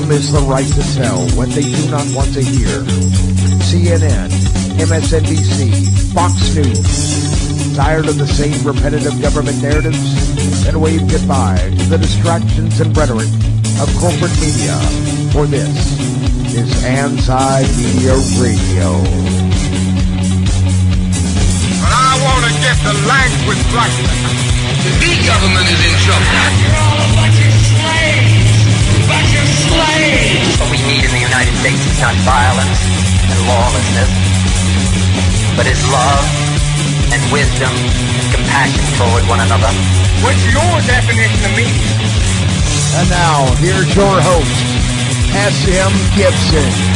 freedom is the right to tell what they do not want to hear. CNN, MSNBC, Fox News. Tired of the same repetitive government narratives? Then wave goodbye to the distractions and rhetoric of corporate media. For this is Anti-Media Radio. But I want to get the language right. The government is in trouble. You're all a bunch of slaves! Bunch of slaves! What we need in the United States is not violence and lawlessness, but is love and wisdom and compassion toward one another. What's your definition of media? And now, here's your host, S.M. Gibson.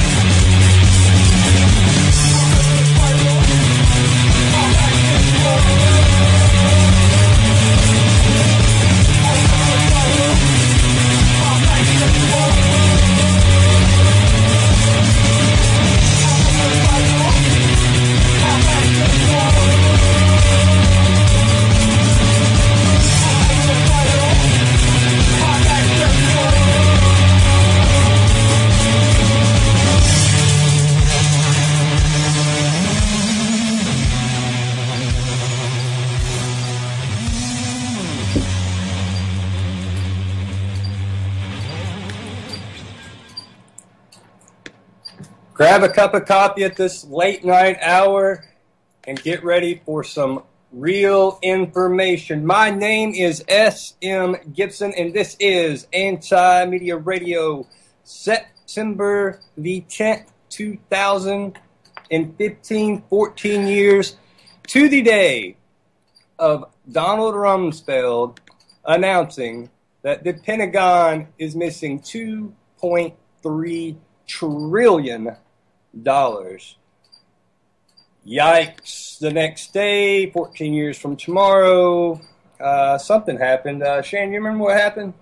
Grab a cup of coffee at this late night hour and get ready for some real information. My name is S.M. Gibson, and this is Anti-Media Radio, September the 10th, 2015, 14 years to the day of Donald Rumsfeld announcing that the Pentagon is missing $2.3 trillion. Yikes. The next day, 14 years from tomorrow, something happened. Shane, you remember what happened?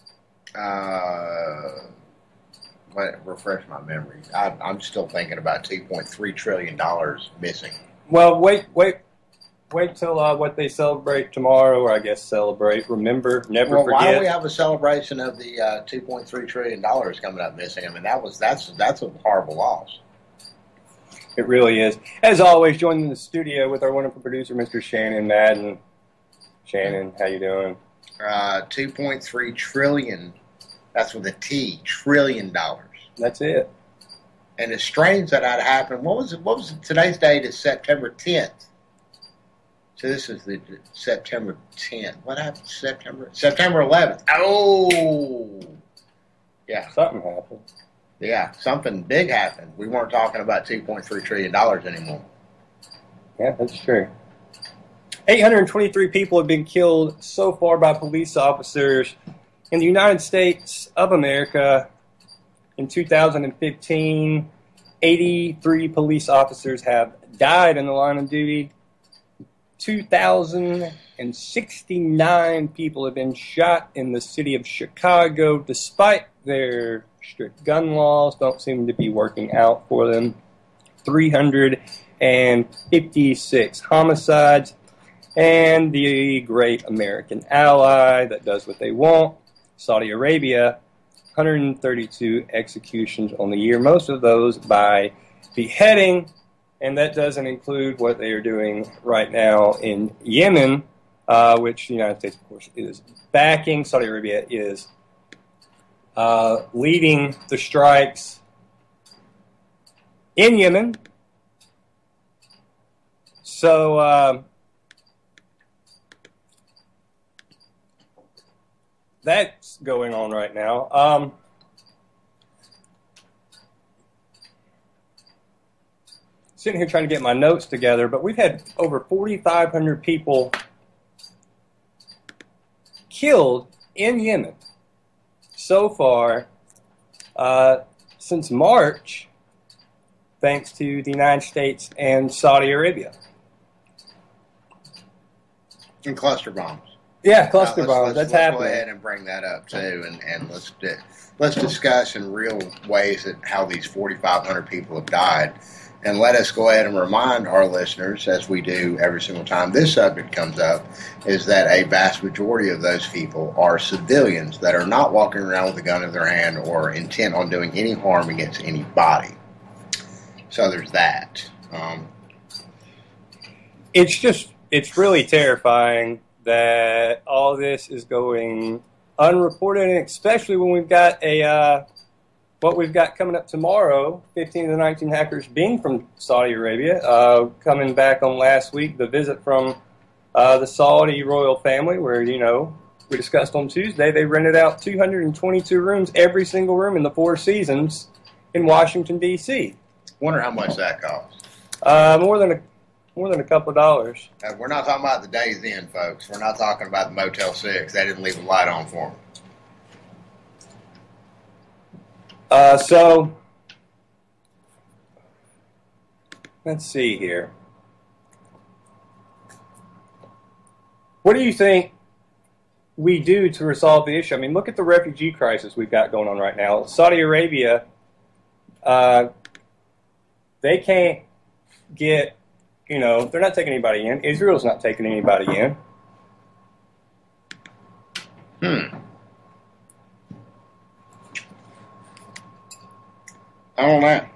Refresh my memory. I'm still thinking about $2.3 trillion missing. Well, wait till what they celebrate tomorrow, or I guess celebrate, remember, never forget. Why don't we have a celebration of the $2.3 trillion coming up missing? I mean, that's a horrible loss. It really is. As always, joined in the studio with our wonderful producer, Mr. Shannon Madden. Shannon, how you doing? $2.3 trillion. That's with a T. Trillion dollars. That's it. And it's strange that happened. What was today's date is September 10th. So this is the September 10th. What happened? September 11th. Oh, yeah. Something happened. Yeah, something big happened. We weren't talking about $2.3 trillion anymore. Yeah, that's true. 823 people have been killed so far by police officers in the United States of America. In 2015, 83 police officers have died in the line of duty. 2,069 people have been shot in the city of Chicago, despite their strict gun laws don't seem to be working out for them. 356 homicides, and the great American ally that does what they want, Saudi Arabia, 132 executions on the year, most of those by beheading, and that doesn't include what they are doing right now in Yemen, which the United States, of course, is backing. Saudi Arabia is leading the strikes in Yemen. So that's going on right now. Sitting here trying to get my notes together, but we've had over 4,500 people killed in Yemen so far since March, thanks to the United States and Saudi Arabia. And cluster bombs. Yeah, cluster bombs. That's happening. Let's go ahead and bring that up too, and let's discuss in real ways that how these 4,500 people have died. And let us go ahead and remind our listeners, as we do every single time this subject comes up, is that a vast majority of those people are civilians that are not walking around with a gun in their hand or intent on doing any harm against anybody. So there's that. It's really terrifying that all this is going unreported, and especially when we've got what we've got coming up tomorrow, 15 of the 19 hackers being from Saudi Arabia, coming back on last week, the visit from the Saudi royal family, where, we discussed on Tuesday, they rented out 222 rooms, every single room in the Four Seasons in Washington, D.C. Wonder how much that costs. More than a couple of dollars. We're not talking about the Days Inn, folks. We're not talking about the Motel 6. They didn't leave a light on for them. So, let's see here. What do you think we do to resolve the issue? I mean, look at the refugee crisis we've got going on right now. Saudi Arabia, they can't get, they're not taking anybody in. Israel's not taking anybody in. I don't know.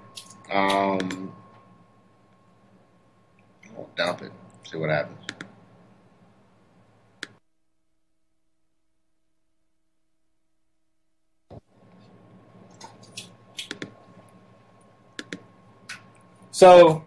I'll dump it. See what happens. So,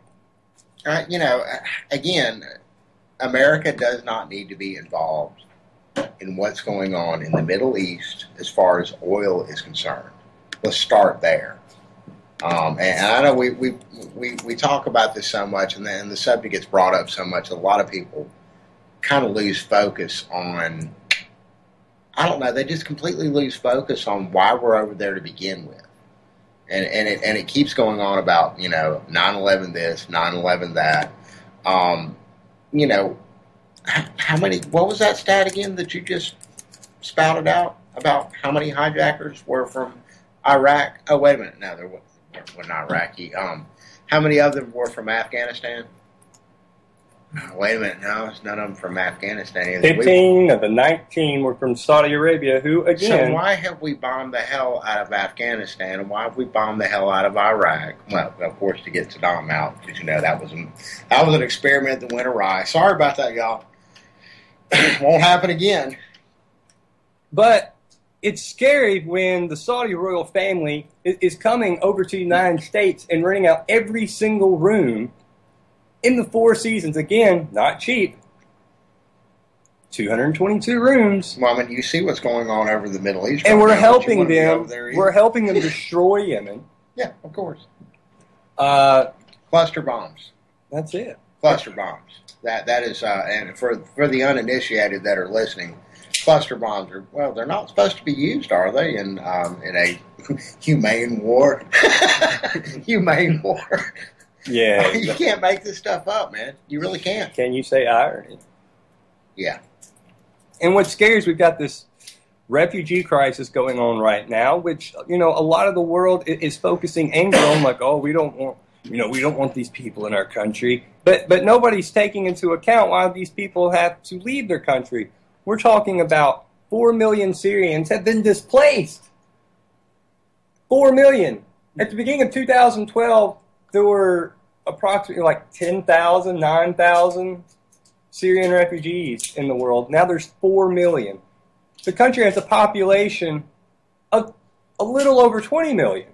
again, America does not need to be involved in what's going on in the Middle East as far as oil is concerned. Let's start there. And I know we talk about this so much, and then the subject gets brought up so much, a lot of people kind of lose focus on, I don't know, they just completely lose focus on why we're over there to begin with. And it keeps going on about, 9/11 this, 9/11 that. How many, what was that stat again that you just spouted out about how many hijackers were from Iraq? Oh, wait a minute. No, there wasn't Iraqi. How many of them were from Afghanistan? Wait a minute. No, it's none of them from Afghanistan either. 15 of the 19 were from Saudi Arabia, who, again... So why have we bombed the hell out of Afghanistan, and why have we bombed the hell out of Iraq? Well, of course, to get Saddam out, because, that was an experiment that went awry. Sorry about that, y'all. Won't happen again. But it's scary when the Saudi royal family is coming over to the United States and renting out every single room in the Four Seasons. Again, not cheap. 222 rooms. Well, I mean, you see what's going on over the Middle East. And we're helping them. We're helping them destroy Yemen. Yeah, of course. Cluster bombs. That's it. Cluster bombs. That is, and for the uninitiated that are listening, cluster bombs are, well, they're not supposed to be used, are they? In a humane war. Humane war. Yeah. You can't make this stuff up, man. You really can't. Can you say irony? Yeah. And what's scary is we've got this refugee crisis going on right now, which, a lot of the world is focusing anger on, like, oh, we don't want these people in our country. But nobody's taking into account why these people have to leave their country. We're talking about 4 million Syrians have been displaced. 4 million. At the beginning of 2012, there were approximately 10,000, 9,000 Syrian refugees in the world. Now there's 4 million. The country has a population of a little over 20 million.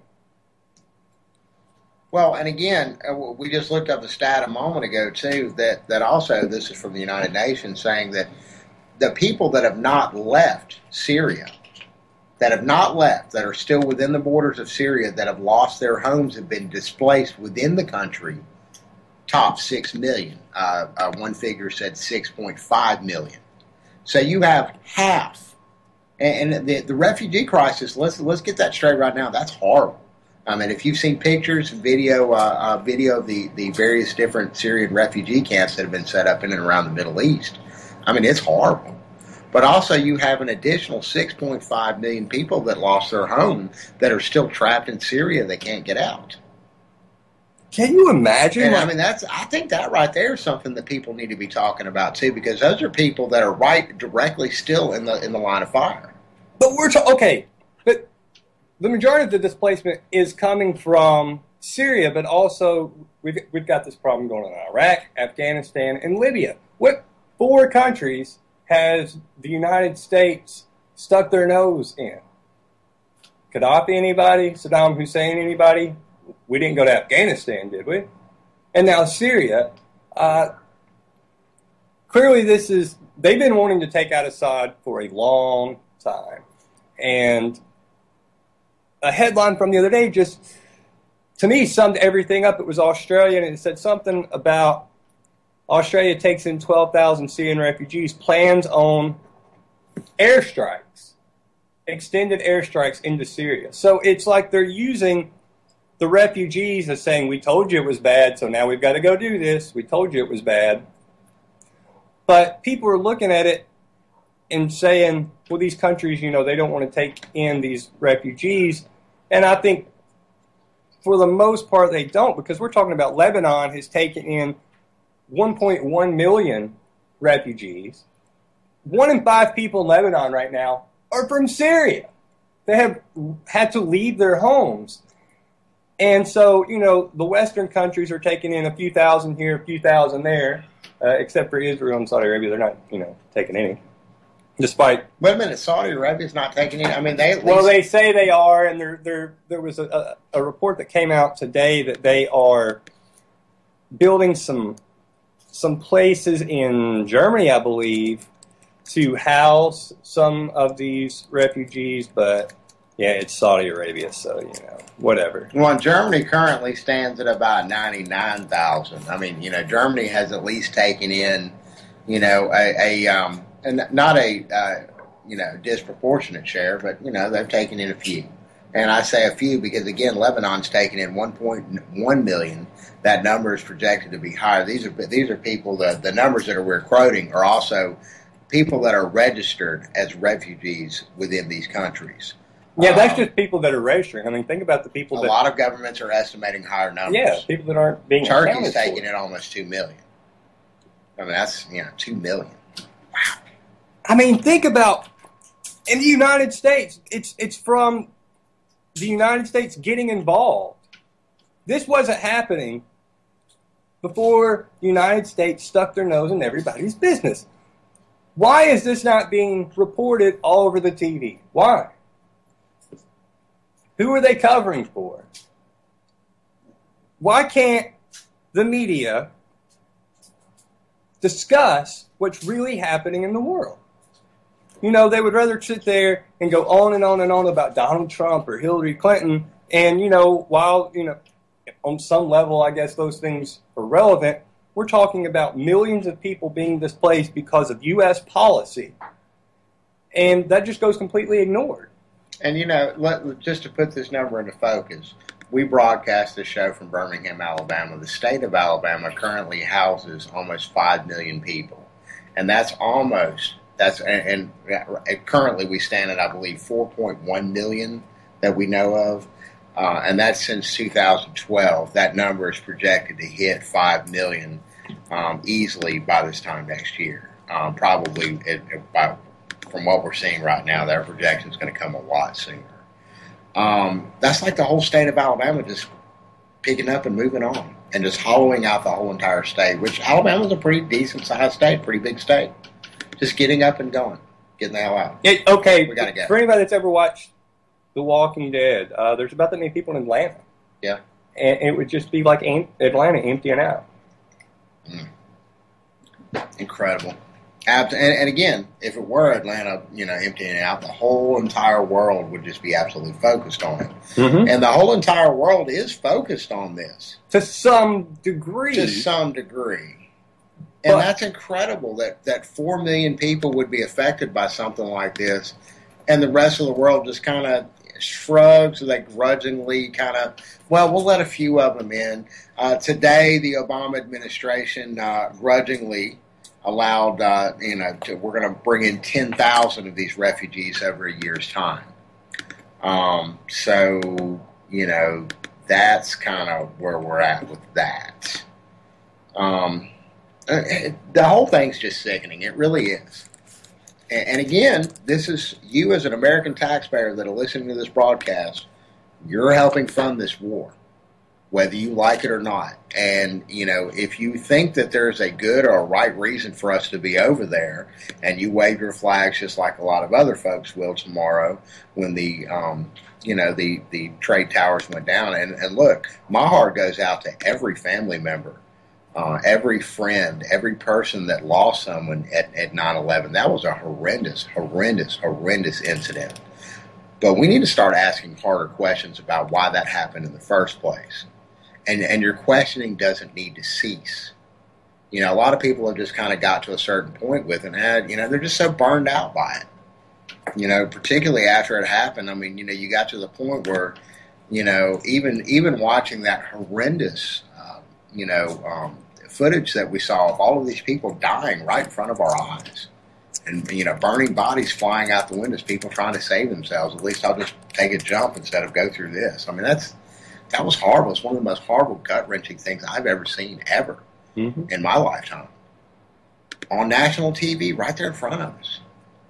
Well, and again, we just looked up the stat a moment ago, too, that also, this is from the United Nations, saying that the people that have not left Syria, that are still within the borders of Syria, that have lost their homes, have been displaced within the country, top 6 million. One figure said 6.5 million. So you have half. And the refugee crisis, let's get that straight right now. That's horrible. I mean, if you've seen pictures and video of the various different Syrian refugee camps that have been set up in and around the Middle East, I mean, it's horrible. But also you have an additional 6.5 million people that lost their home that are still trapped in Syria. They can't get out. Can you imagine? And I mean, I think that right there is something that people need to be talking about too, because those are people that are right directly still in the line of fire. But okay, but the majority of the displacement is coming from Syria, but also we've got this problem going on in Iraq, Afghanistan, and Libya. What 4 countries has the United States stuck their nose in? Gaddafi, anybody? Saddam Hussein, anybody? We didn't go to Afghanistan, did we? And now Syria. Clearly, they've been wanting to take out Assad for a long time. And a headline from the other day just, to me, summed everything up. It was Australian, and it said something about Australia takes in 12,000 Syrian refugees, plans on airstrikes, extended airstrikes into Syria. So it's like they're using the refugees as saying, we told you it was bad, so now we've got to go do this. We told you it was bad. But people are looking at it and saying, well, these countries, they don't want to take in these refugees. And I think for the most part they don't, because we're talking about Lebanon has taken in 1.1 million refugees. 1 in 5 people in Lebanon right now are from Syria. They have had to leave their homes. And so, the Western countries are taking in a few thousand here, a few thousand there, except for Israel and Saudi Arabia. They're not, taking any. Despite... Wait a minute, Saudi Arabia's not taking any? I mean, they at least... Well, they say they are, and there was a report that came out today that they are building some places in Germany, I believe, to house some of these refugees, but yeah, it's Saudi Arabia, so, whatever. Well, Germany currently stands at about 99,000. I mean, Germany has at least taken in, and not a disproportionate share, but, they've taken in a few. And I say a few because, again, Lebanon's taken in 1.1 million. That number is projected to be higher. These are people, the numbers that we're quoting are also people that are registered as refugees within these countries. Yeah, that's just people that are registering. I mean, think about the people a lot of governments are estimating higher numbers. Yeah, people that aren't being Turkey's taking in almost 2 million. I mean, that's, 2 million. Wow. I mean, think about, in the United States, it's from the United States getting involved. This wasn't happening before the United States stuck their nose in everybody's business. Why is this not being reported all over the TV? Why? Who are they covering for? Why can't the media discuss what's really happening in the world? They would rather sit there and go on and on and on about Donald Trump or Hillary Clinton. And, while, on some level, I guess those things are relevant, we're talking about millions of people being displaced because of U.S. policy. And that just goes completely ignored. And, just to put this number into focus, we broadcast this show from Birmingham, Alabama. The state of Alabama currently houses almost 5 million people. And and currently we stand at, I believe, 4.1 million that we know of. And that's since 2012. That number is projected to hit 5 million easily by this time next year. Probably from what we're seeing right now, their projection is going to come a lot sooner. That's like the whole state of Alabama just picking up and moving on and just hollowing out the whole entire state, which Alabama's a pretty decent-sized state, pretty big state. Just getting up and going, getting the hell out. Okay, we got to go. For anybody that's ever watched The Walking Dead, there's about that many people in Atlanta. Yeah. And it would just be like Atlanta emptying out. Incredible. And again, if it were Atlanta, emptying out, the whole entire world would just be absolutely focused on it. Mm-hmm. And the whole entire world is focused on this. To some degree. And that's incredible that 4 million people would be affected by something like this. And the rest of the world just kind of shrugs, they grudgingly we'll let a few of them in. Today, the Obama administration grudgingly allowed, we're going to bring in 10,000 of these refugees over a year's time. that's kind of where we're at with that. The whole thing's just sickening. It really is. And again, this is you as an American taxpayer that are listening to this broadcast. You're helping fund this war, whether you like it or not. And, you know, if you think that there's a good or a right reason for us to be over there, and you wave your flags just like a lot of other folks will tomorrow when the trade towers went down. And look, my heart goes out to every family member, every friend, every person that lost someone at 9/11. That was a horrendous incident. But we need to start asking harder questions about why that happened in the first place. And your questioning doesn't need to cease. You know, a lot of people have just kind of got to a certain point with it, and they're just so burned out by it. You know, particularly after it happened. I mean, you know, you got to the point where, you know, even watching that horrendous, footage that we saw of all of these people dying right in front of our eyes, and, you know, burning bodies flying out the windows, people trying to save themselves. At least I'll just take a jump instead of go through this. I mean, that was horrible. It's one of the most horrible, gut-wrenching things I've ever seen, ever, in my lifetime. On national TV, right there in front of us.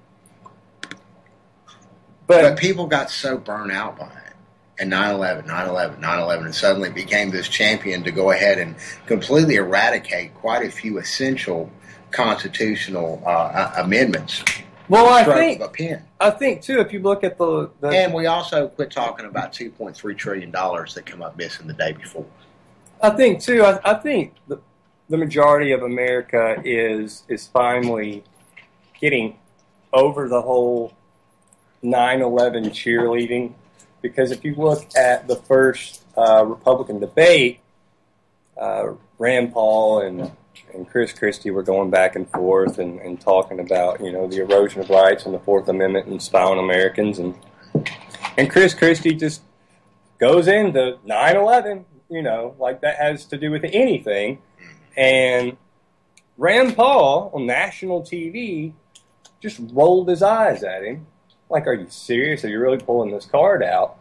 But people got so burnt out by it. And 9/11, and suddenly became this champion to go ahead and completely eradicate quite a few essential constitutional amendments. Well, I think too, if you look at the and we also quit talking about $2.3 trillion that come up missing the day before. I think too. I think the majority of America is finally getting over the whole 9/11 cheerleading, because if you look at the first Republican debate, Rand Paul and Chris Christie were going back and forth and talking about, you know, the erosion of rights and the Fourth Amendment and spying on Americans. And Chris Christie just goes into 9/11, you know, like that has to do with anything. And Rand Paul on national TV just rolled his eyes at him. Like, are you serious? Are you really pulling this card out?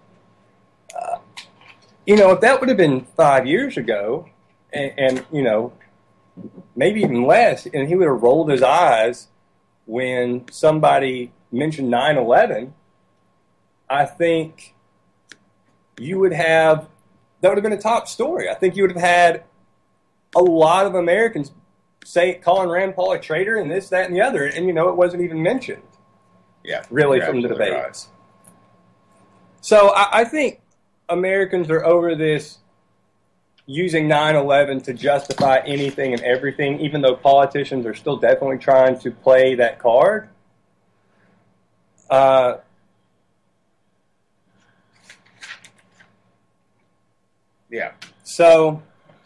You know, if that would have been 5 years ago, and you know, maybe even less, and he would have rolled his eyes when somebody mentioned 9/11, I think you would have, that would have been a top story. I think you would have had a lot of Americans calling Rand Paul a traitor and this, that, and the other, and you know, it wasn't even mentioned. Yeah, really, from the debates. Right. So I think Americans are over this using 9/11 to justify anything and everything, even though politicians are still definitely trying to play that card. Yeah. So,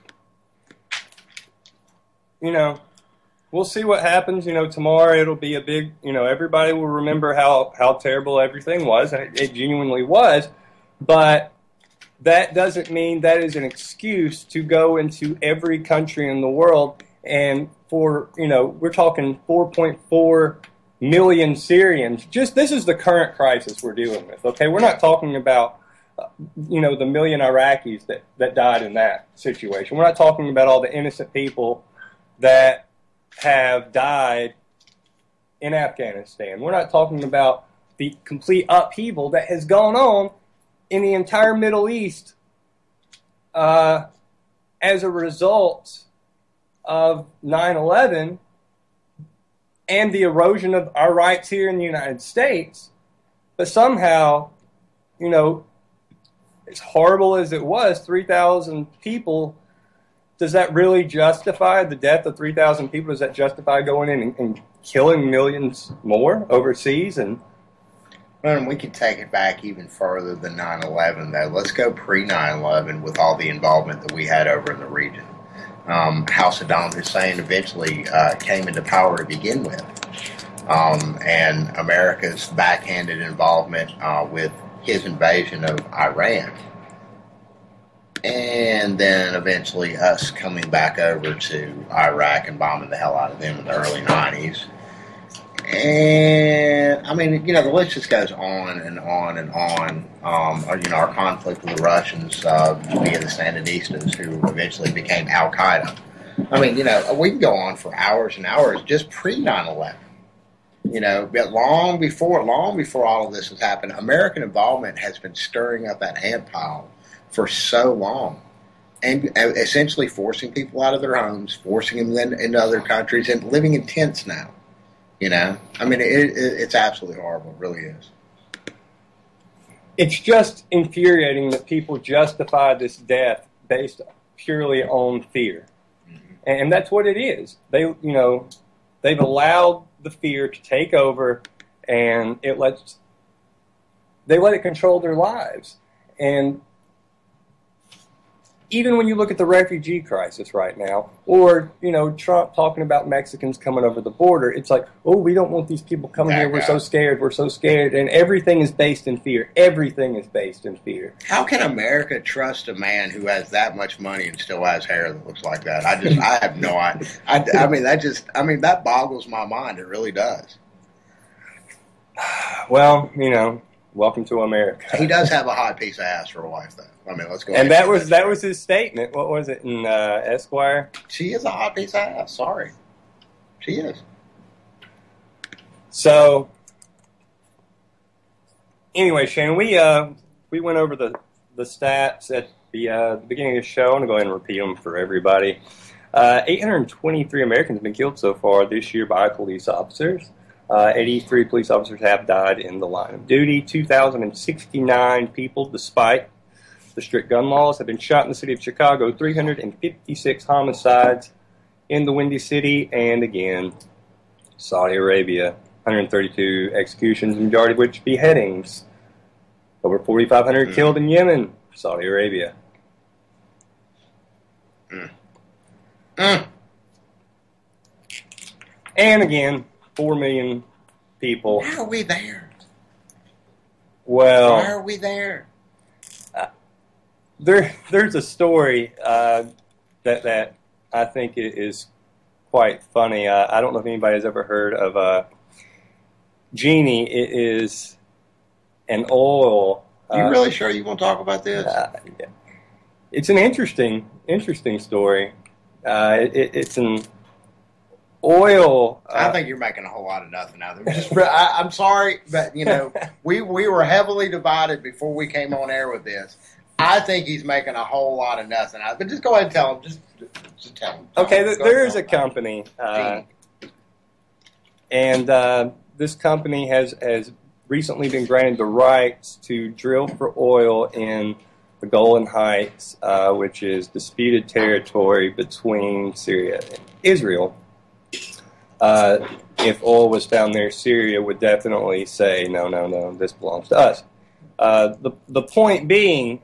you know, we'll see what happens. You know, tomorrow it'll be a big, you know, everybody will remember how terrible everything was, and it genuinely was. But that doesn't mean that is an excuse to go into every country in the world and for, you know, we're talking 4.4 million Syrians. Just this is the current crisis we're dealing with, okay? We're not talking about, you know, the million Iraqis that died in that situation. We're not talking about all the innocent people that have died in Afghanistan. We're not talking about the complete upheaval that has gone on in the entire Middle East as a result of 9/11 and the erosion of our rights here in the United States. But somehow, you know, as horrible as it was, 3,000 people, does that really justify the death of 3,000 people? Does that justify going in and killing millions more overseas? And we can take it back even further than 9/11, though. Let's go pre-9/11 with all the involvement that we had over in the region. How Saddam Hussein eventually came into power to begin with. And America's backhanded involvement with his invasion of Iran. And then eventually us coming back over to Iraq and bombing the hell out of them in the early 90s. And And I mean, the list just goes on and on and on. Our conflict with the Russians via the Sandinistas, who eventually became Al Qaeda. I mean, we can go on for hours and hours just pre 9/11. But long before all of this has happened, American involvement has been stirring up that ant pile for so long, and essentially forcing people out of their homes, forcing them then into other countries, and living in tents now. I mean, it's absolutely horrible. It really is. It's just infuriating that people justify this death based purely on fear. And that's what it is. They've allowed the fear to take over, and they let it control their lives. And even when you look at the refugee crisis right now, or, Trump talking about Mexicans coming over the border, it's like, oh, we don't want these people coming here. We're so scared. And everything is based in fear. Everything is based in fear. How can America trust a man who has that much money and still has hair that looks like that? I have no idea. That boggles my mind. It really does. Well, welcome to America. He does have a hot piece of ass for a wife, though. I mean, let's go. And that was his statement. What was it in Esquire? She is a hot piece of ass. Sorry, she is. So, anyway, Shannon, we went over the stats at the beginning of the show. I'm gonna go ahead and repeat them for everybody. 823 Americans have been killed so far this year by police officers. 83 police officers have died in the line of duty. 2,069 people, despite the strict gun laws, have been shot in the city of Chicago. 356 homicides in the Windy City. And again, Saudi Arabia, 132 executions, majority of which beheadings. Over 4,500 killed in Yemen, Saudi Arabia. And again, 4 million people. How are we there? Well, why are we there? There's a story that I think is quite funny. I don't know if anybody's ever heard of Genie. It is an oil. You really sure you want to talk about this? Yeah. It's an interesting story. It's an oil. I think you're making a whole lot of nothing out of it. I'm sorry, but we were heavily divided before we came on air with this. I think he's making a whole lot of nothing out of it. But just go ahead and tell him. Just tell him. Okay, there is a company, and this company has recently been granted the rights to drill for oil in the Golan Heights, which is disputed territory between Syria and Israel. If oil was found there, Syria would definitely say, no, this belongs to us. The point being,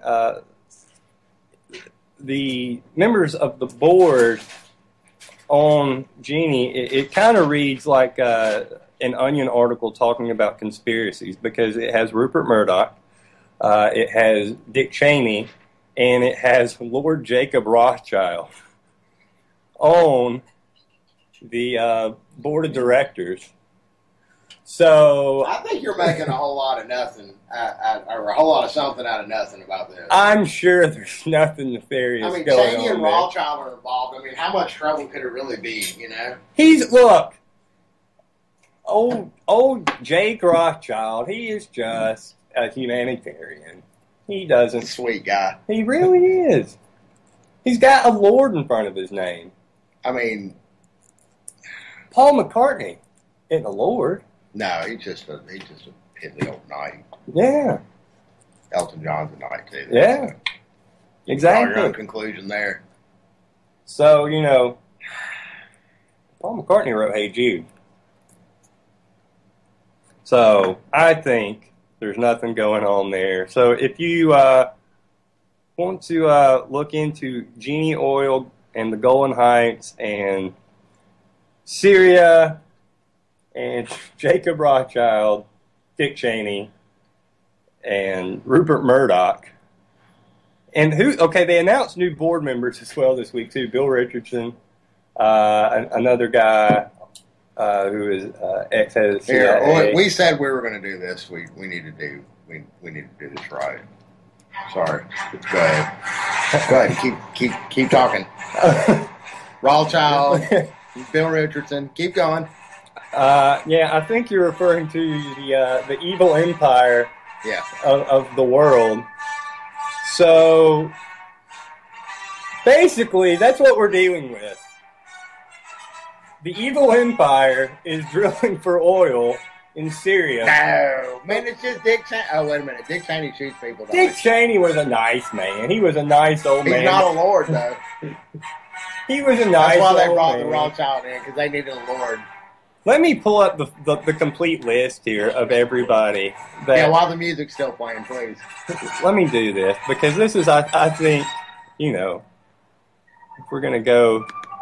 the members of the board on Genie, it kind of reads like an Onion article talking about conspiracies, because it has Rupert Murdoch, it has Dick Cheney, and it has Lord Jacob Rothschild on the board of directors. So I think you're making a whole lot of nothing, or a whole lot of something out of nothing about this. I'm sure there's nothing nefarious going on. Cheney and Rothschild are involved. I mean, how much trouble could it really be? Look, old Jake Rothschild. He is just a humanitarian. He doesn't. Sweet guy. He really is. He's got a Lord in front of his name. I mean, Paul McCartney isn't a Lord. No, he's just a piddly old knight. Yeah. Elton John's a knight too. Yeah. Exactly. Draw your own conclusion there. So, Paul McCartney wrote Hey Jude. So, I think there's nothing going on there. So, if you want to look into Genie Oil and the Golan Heights and Syria and Jacob Rothschild, Dick Cheney, and Rupert Murdoch. And they announced new board members as well this week too. Bill Richardson, another guy, who is ex-head of the Here, CIA. we said we were going to do this. We need to do this right. Sorry. Go ahead. Keep talking. Rothschild, Bill Richardson. Keep going. Yeah, I think you're referring to the evil empire of the world. So basically, that's what we're dealing with. The evil empire is drilling for oil in Syria. No, man, it's just Dick Cheney. Oh, wait a minute. Dick Cheney shoots people. Dick Cheney was a nice man. He was a nice old man. He's not a lord, though. He was a nice old man. That's why they brought the Rothschild in, because they needed a lord. Let me pull up the complete list here of everybody. While the music's still playing, please. Let me do this, because this is, I think, if we're going to go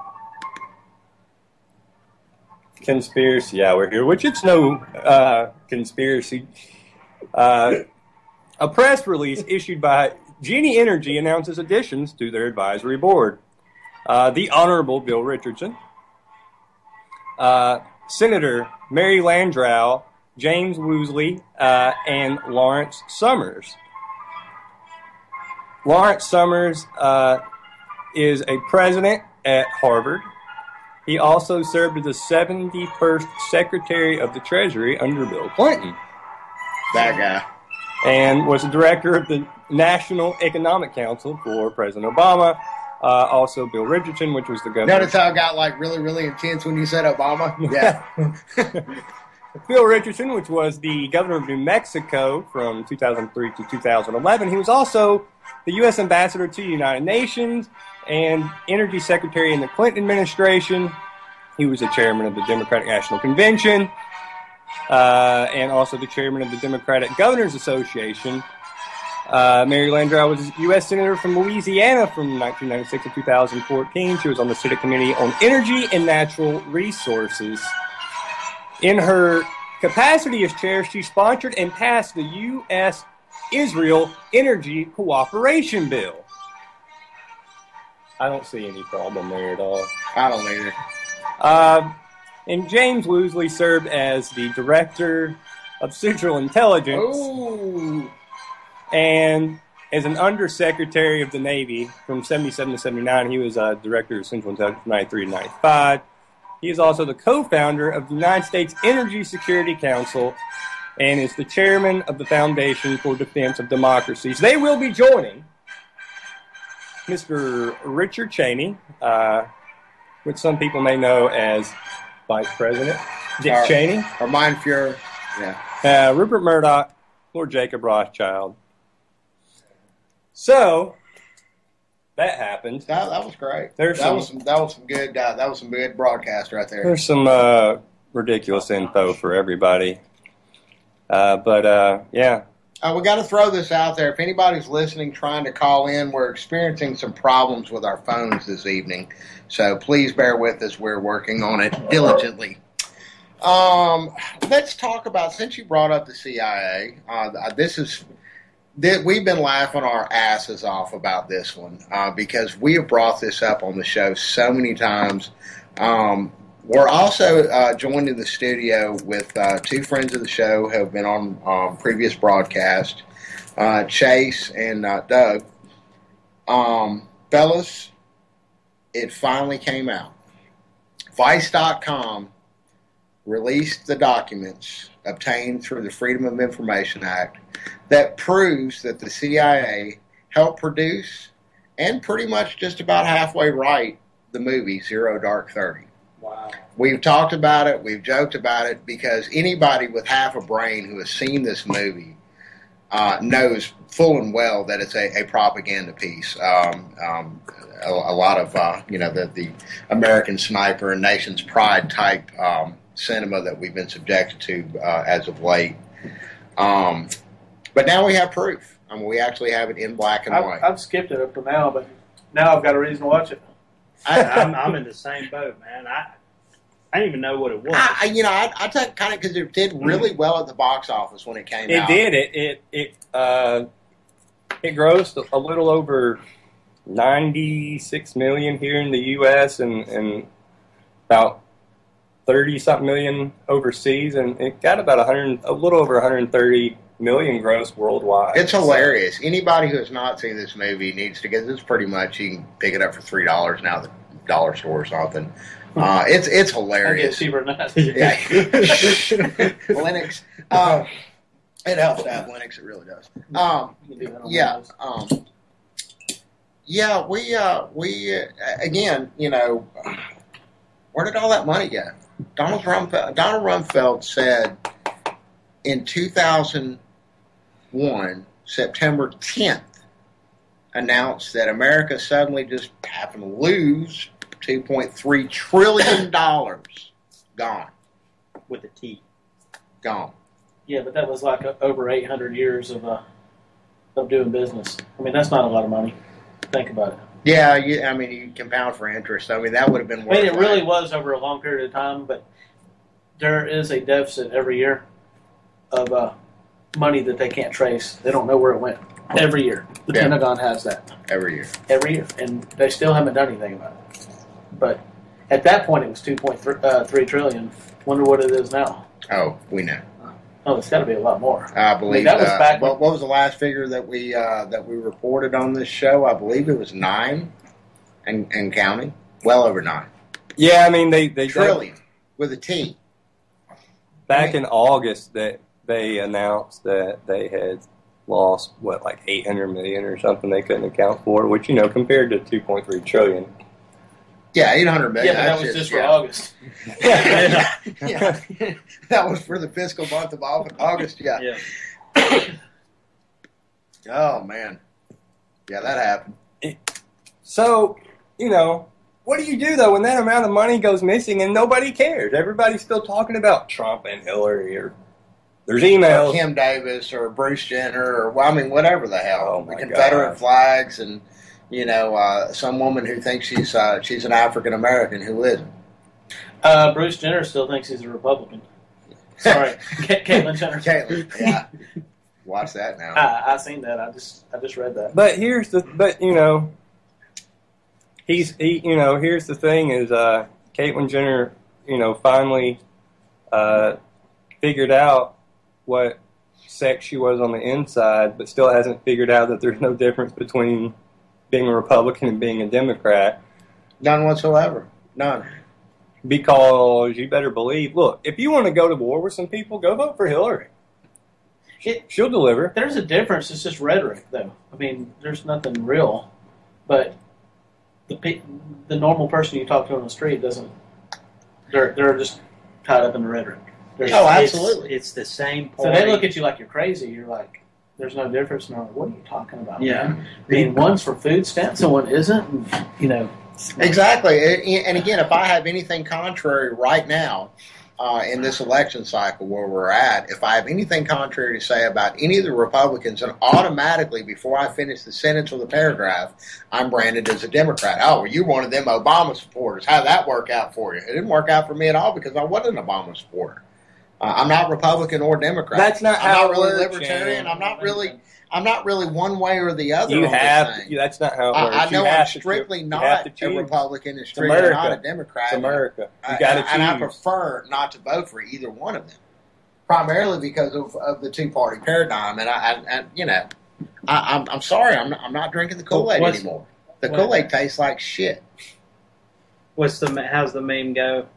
conspiracy hour here, which it's no conspiracy. A press release issued by Genie Energy announces additions to their advisory board. The Honorable Bill Richardson, Senator Mary Landrieu, James Woosley, and Lawrence Summers. Lawrence Summers is a president at Harvard. He also served as the 71st Secretary of the Treasury under Bill Clinton. That guy. And was the director of the National Economic Council for President Obama. Also Bill Richardson, which was the governor. Notice how it got really, really intense when you said Obama? Yeah. Bill Richardson, which was the governor of New Mexico from 2003 to 2011. He was also the U.S. ambassador to the United Nations and energy secretary in the Clinton administration. He was the chairman of the Democratic National Convention and also the chairman of the Democratic Governors Association. Mary Landrieu was a U.S. Senator from Louisiana from 1996 to 2014. She was on the Senate Committee on Energy and Natural Resources. In her capacity as chair, she sponsored and passed the U.S.-Israel Energy Cooperation Bill. I don't see any problem there at all. I don't either. And James Woosley served as the Director of Central Intelligence. Ooh. And as an Undersecretary of the Navy from 77 to 79, he was Director of Central Intelligence from 93 to 95. He is also the co-founder of the United States Energy Security Council and is the chairman of the Foundation for Defense of Democracies. They will be joining Mr. Richard Cheney, which some people may know as Vice President Dick Cheney. Or Mein Fuhrer, yeah. Rupert Murdoch, Lord Jacob Rothschild. So that happened. That was great. That was some good broadcast right there. There's some ridiculous info for everybody. Yeah. We got to throw this out there. If anybody's listening, trying to call in, we're experiencing some problems with our phones this evening. So please bear with us. We're working on it diligently. Let's talk about, since you brought up the CIA, we've been laughing our asses off about this one because we have brought this up on the show so many times. We're also joined in the studio with two friends of the show who have been on previous broadcasts, Chase and Doug. Fellas, it finally came out. Vice.com released the documents obtained through the Freedom of Information Act that proves that the CIA helped produce and pretty much just about halfway write the movie Zero Dark 30. Wow. We've talked about it, we've joked about it, because anybody with half a brain who has seen this movie knows full and well that it's a propaganda piece. A lot of, the American Sniper and Nation's Pride type cinema that we've been subjected to as of late. But now we have proof. I mean, we actually have it in black and white. I've skipped it up to now, but now I've got a reason to watch it. I'm in the same boat, man. I didn't even know what it was. I took kind of because it did really well at the box office when it came out. It did. It grossed a little over $96 million here in the U.S. and about 30-something million overseas, and it got about a little over 130 million gross worldwide. It's hilarious. Anybody who has not seen this movie needs to get this. Pretty much, you can pick it up for $3 now at the dollar store or something. It's hilarious. I get cheaper than that. Yeah. Linux. It helps to have Linux. It really does. We again, where did all that money go? Donald Rumsfeld said in 2001, September 10th, announced that America suddenly just happened to lose $2.3 trillion. Gone. With a T. Gone. Yeah, but that was like over 800 years of doing business. I mean, that's not a lot of money. Think about it. Yeah, I mean, you compound for interest. I mean, that would have been worth it. I mean, it really was over a long period of time, but there is a deficit every year of money that they can't trace. They don't know where it went. Every year. The Pentagon has that. Every year. Every year. And they still haven't done anything about it. But at that point, it was $2.3 trillion. Wonder what it is now. Oh, we know. Oh, it's got to be a lot more. I believe that was back. What was the last figure that we reported on this show? I believe it was 9 and counting. Well over 9. Yeah, I mean they trillion with a T. Back in August, that they announced that they had lost like 800 million or something they couldn't account for, which compared to 2.3 trillion. Yeah, 800 million. Yeah, but that was just for August. Yeah. That was for the fiscal month of August. Yeah. Oh man. Yeah, that happened. So, what do you do though when that amount of money goes missing and nobody cares? Everybody's still talking about Trump and Hillary, or there's emails, or Kim Davis or Bruce Jenner, or whatever the hell. Oh, the Confederate flags and. Some woman who thinks she's an African American who isn't. Bruce Jenner still thinks he's a Republican. Sorry, Caitlyn Jenner. Caitlyn, yeah. Watch that now. I seen that. I just read that. But here's the here's the thing is Caitlyn Jenner finally figured out what sex she was on the inside, but still hasn't figured out that there's no difference between being a Republican and being a Democrat. None whatsoever. None. Because you better believe, look, if you want to go to war with some people, go vote for Hillary. She'll deliver. There's a difference. It's just rhetoric, though. I mean, there's nothing real. But the normal person you talk to on the street doesn't. They're just tied up in the rhetoric. Absolutely. It's the same point. So they look at you like you're crazy. You're like, there's no difference. And they're like, what are you talking about? Yeah. Man? I mean, one's for food stamps and one isn't. And, Exactly. And again, if I have anything contrary right now in this election cycle where we're at, if I have anything contrary to say about any of the Republicans, then automatically, before I finish the sentence or the paragraph, I'm branded as a Democrat. Oh, well, you're one of them Obama supporters. How'd that work out for you? It didn't work out for me at all because I wasn't an Obama supporter. I'm not Republican or Democrat. That's not how it works. I'm not really libertarian. I'm not really one way or the other. That's not how it works. I know I'm strictly not a Republican and strictly not a Democrat. It's America. You got to choose. And I prefer not to vote for either one of them, primarily because of the two-party paradigm. And I'm sorry, I'm not drinking the Kool-Aid anymore. The Kool-Aid tastes like shit. How's the meme go?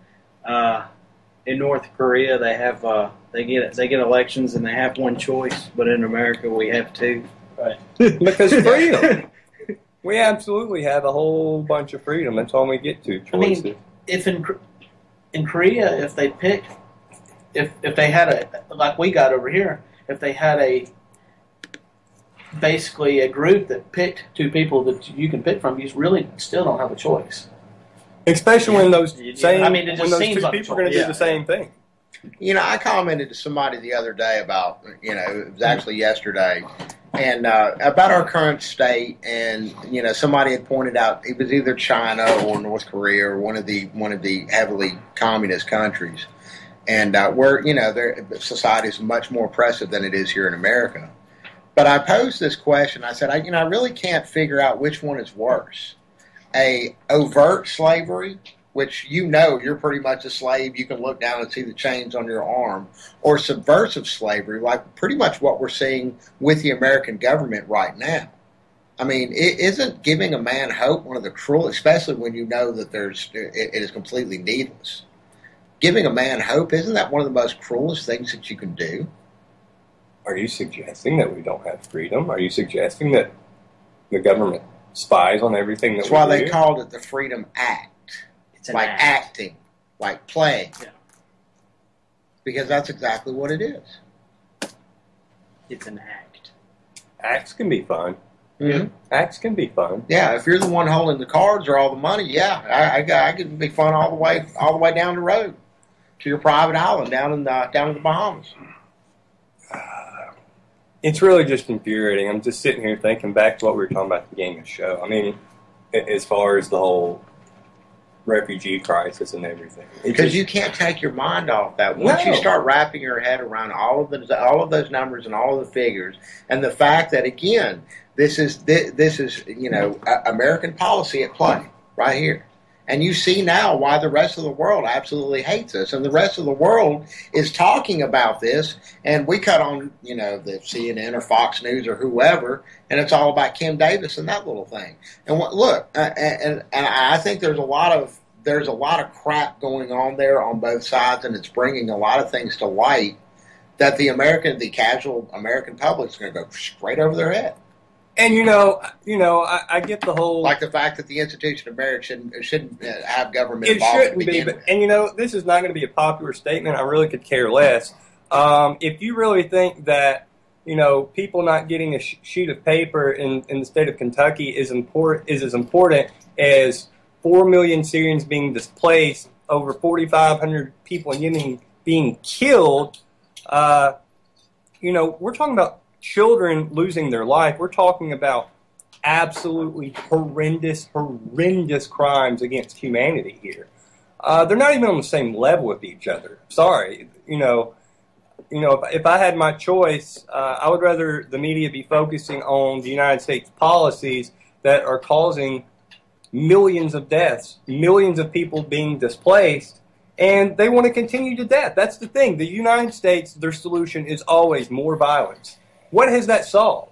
In North Korea, they have they get elections and they have one choice, but in America we have two. Right. Because freedom. We absolutely have a whole bunch of freedom. That's all we get to. Choices. I mean, if in Korea, if they picked, if they had like we got over here, if they had basically a group that picked two people that you can pick from, you really still don't have a choice. Especially when those two people are going to do the same thing. I commented to somebody the other day about, it was actually yesterday, and about our current state, and somebody had pointed out it was either China or North Korea or one of the heavily communist countries, and where their society is much more oppressive than it is here in America. But I posed this question. I said, I really can't figure out which one is worse. A overt slavery, which you're pretty much a slave. You can look down and see the chains on your arm, or subversive slavery, like pretty much what we're seeing with the American government right now. I mean, isn't giving a man hope one of the cruel, especially when you know that it is completely needless? Giving a man hope, isn't that one of the most cruelest things that you can do? Are you suggesting that we don't have freedom? Are you suggesting that the government spies on everything that That's we do? why they called it the Freedom Act. It's an like act. acting, like playing. Yeah. Because that's exactly what it is. It's an act. Acts can be fun. Mm-hmm. Acts can be fun. Yeah, if you're the one holding the cards or all the money, yeah, I can be fun all the way down the road to your private island down in the Bahamas. It's really just infuriating. I'm just sitting here thinking back to what we were talking about at the beginning of the show. I mean, as far as the whole refugee crisis and everything, Because you can't take your mind off that. Once you No. start wrapping your head around all of those numbers and all of the figures, and the fact that again, this is American policy at play right here. And you see now why the rest of the world absolutely hates us. And the rest of the world is talking about this. And we cut on, the CNN or Fox News or whoever, and it's all about Kim Davis and that little thing. And and I think there's a lot of crap going on there on both sides, and it's bringing a lot of things to light that the casual American public is going to go straight over their head. And I get the whole Like the fact that the institution of marriage shouldn't have government it involvement. shouldn't to be, begin but with. this is not going to be a popular statement. I really could care less. If you really think that people not getting a sheet of paper in the state of Kentucky is as important as 4 million Syrians being displaced, over 4,500 people in Yemen being killed, we're talking about children losing their life. We're talking about absolutely horrendous crimes against humanity here. They're not even on the same level with each other. Sorry, if I had my choice, I would rather the media be focusing on the United States policies that are causing millions of deaths, millions of people being displaced, and they want to continue to death. That's the thing. The United States, their solution is always more violence. What has that solved?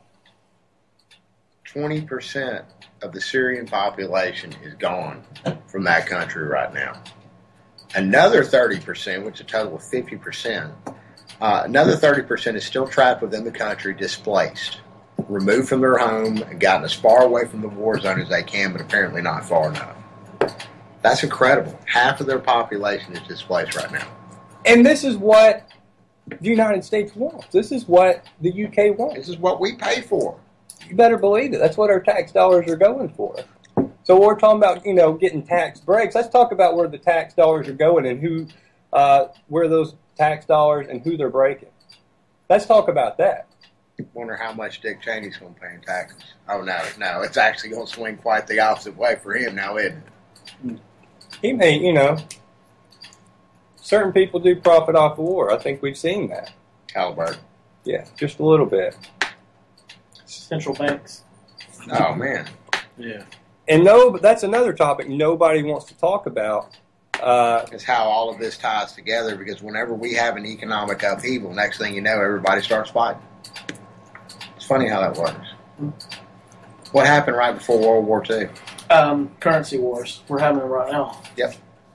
20% of the Syrian population is gone from that country right now. Another 30%, which is a total of 50%, another 30% is still trapped within the country, displaced, removed from their home, and gotten as far away from the war zone as they can, but apparently not far enough. That's incredible. Half of their population is displaced right now. And this is what the United States wants. This is what the UK wants. This is what we pay for. You better believe it. That's what our tax dollars are going for. So we're talking about, getting tax breaks. Let's talk about where the tax dollars are going and who, where those tax dollars and who they're breaking. Let's talk about that. Wonder how much Dick Cheney's going to pay in taxes. Oh, no, it's actually going to swing quite the opposite way for him now, isn't it? He may, certain people do profit off the war. I think we've seen that. Halliburton. Yeah, just a little bit. Central banks. Oh, man. Yeah. And but that's another topic nobody wants to talk about. Is how all of this ties together, because whenever we have an economic upheaval, next thing you know, everybody starts fighting. It's funny how that works. What happened right before World War II? Currency wars. We're having it right now. Yep.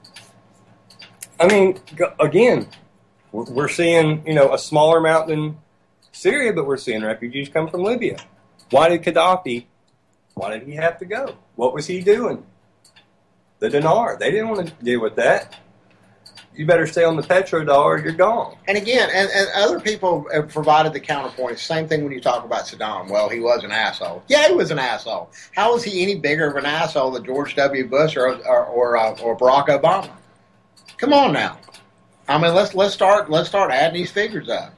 I mean, again, we're seeing, a smaller amount than Syria, but we're seeing refugees come from Libya. Why did he have to go? What was he doing? The dinar. They didn't want to deal with that. You better stay on the petrodollar, you're gone. And again, and other people have provided the counterpoint. Same thing when you talk about Saddam. Well, he was an asshole. Yeah, he was an asshole. How was he any bigger of an asshole than George W. Bush or Barack Obama? Come on now. I mean, let's start adding these figures up.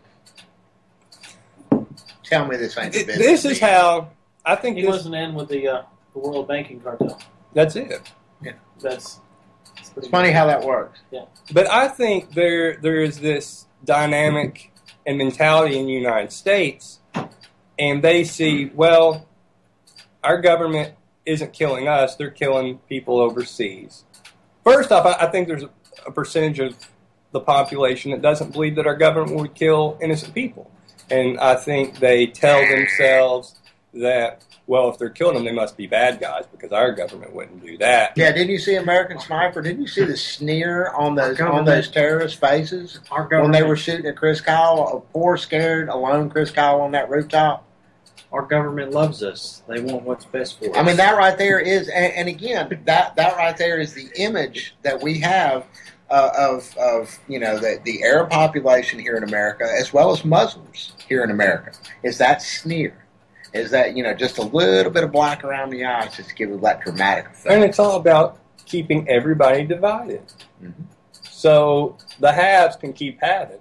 Tell me this ain't the business. This is how I think He wasn't in with the World Banking Cartel. That's it. It's funny how that works. Yeah. But I think there is this dynamic and mentality in the United States, and they see, well, our government isn't killing us, they're killing people overseas. First off, I think there's a percentage of the population that doesn't believe that our government would kill innocent people. And I think they tell themselves that, well, if they're killing them, they must be bad guys because our government wouldn't do that. Yeah, didn't you see American Sniper? Didn't you see the sneer on those terrorist faces when they were shooting at Chris Kyle? A poor, scared, alone Chris Kyle on that rooftop. Our government loves us. They want what's best for us. I mean, that right there is, and again, that right there is the image that we have of the Arab population here in America, as well as Muslims here in America, is that sneer. Is that, just a little bit of black around the eyes just to give it that dramatic effect. And it's all about keeping everybody divided. Mm-hmm. So the haves can keep having.